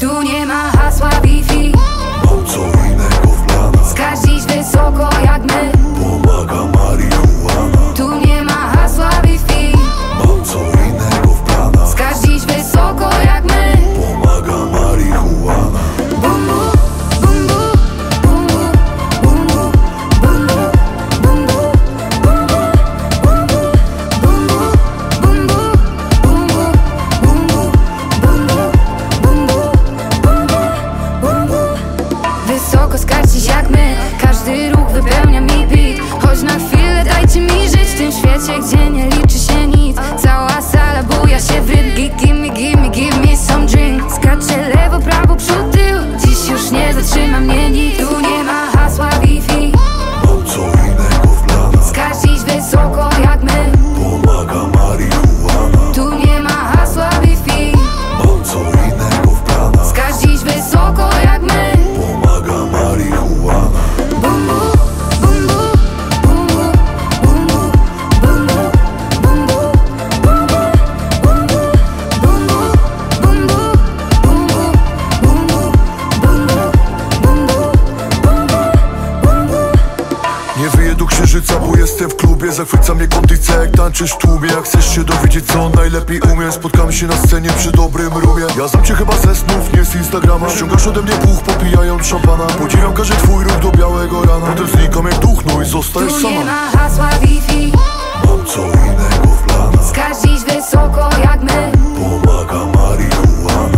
Tu nie ma hasła Wi-Fi. Mam co innego w planach. Skacz dziś wysoko jak my. Pomaga marihuana. Tu nie ma hasła Wi-Fi. Mam co innego w planach. Skacz dziś wysoko jak my. Pomaga marihuana. Bum bum, bum bum, bum bum, bum bum, bum bum, bum bum. Wysoko skacz dziś jak my. Każdy ruch wypełnia mi beat. Choć na chwilę dajcie mi żyć w tym świecie, gdzie nie liczy się nic. Cała sala buja się w rytm. Give me some drink. Skaczę lewo, prawo, przód, tył. Dziś już nie zatrzyma mnie nikt. Tu nie ma hasła Wi-Fi. Mam co innego w planach. Skacz dziś wysoko jak my. Pomaga marihuana. Tu nie ma hasła Wi-Fi. Mam co innego w planach. Skacz dziś wysoko jak my. Pomaga marihuana. Bum bum, bum bum, bum bum, bum bum, bum bum, bum bum. Nie wyję do księżyca, bo jestem w klubie. Zachwyca mnie kondycja, jak tańczysz w tłumie. Jak chcesz się dowiedzieć, co najlepiej umiem, spotkamy się na scenie przy dobrym rumie. Ja znam cię chyba ze snów, nie z Instagrama. Ściągasz ode mnie puch, popijając szampana. Podziwiam każdy twój ruch do białego rana. Potem znikam jak duch, no i zostajesz Tu nie sama. ma hasła Wi-Fi. Mam co innego w planach. Skacz dziś wysoko jak my. Pomaga marihuana.